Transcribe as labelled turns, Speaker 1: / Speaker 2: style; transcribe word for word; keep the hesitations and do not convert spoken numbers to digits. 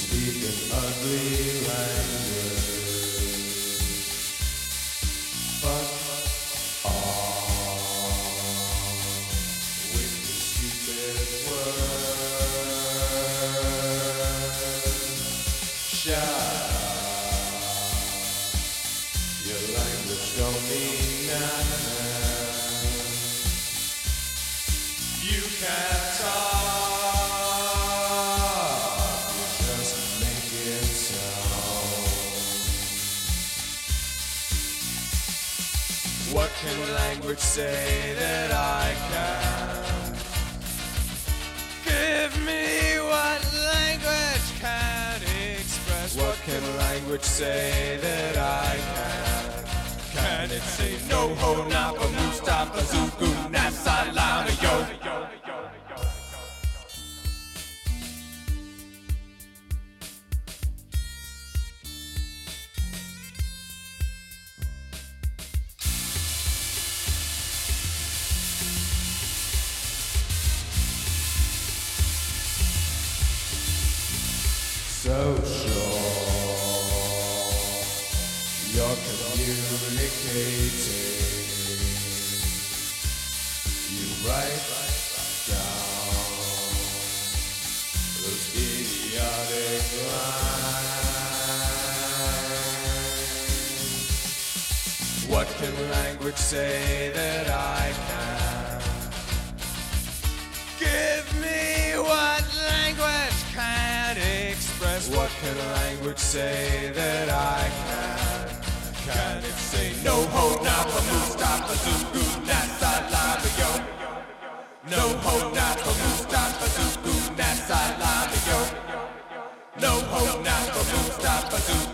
Speaker 1: speak an ugly language. Fuck off with your stupid words. Shut up. Your language don't mean nothing. You can't talk. What can language say that I can? Give me what language can express. What can language say that I can? Can it say no ho napa Mustafa Zuku Nasa Lama yo? So sure you're communicating. You write down those idiotic lines. What can language say that I can? Give me what language can express. What can language say that I can? Can it say no ho napa Mustafa Zuku Nasa Lama yo? No ho napa Mustafa Zuku Nasa Lama yo? No ho napa Mustafa Zuku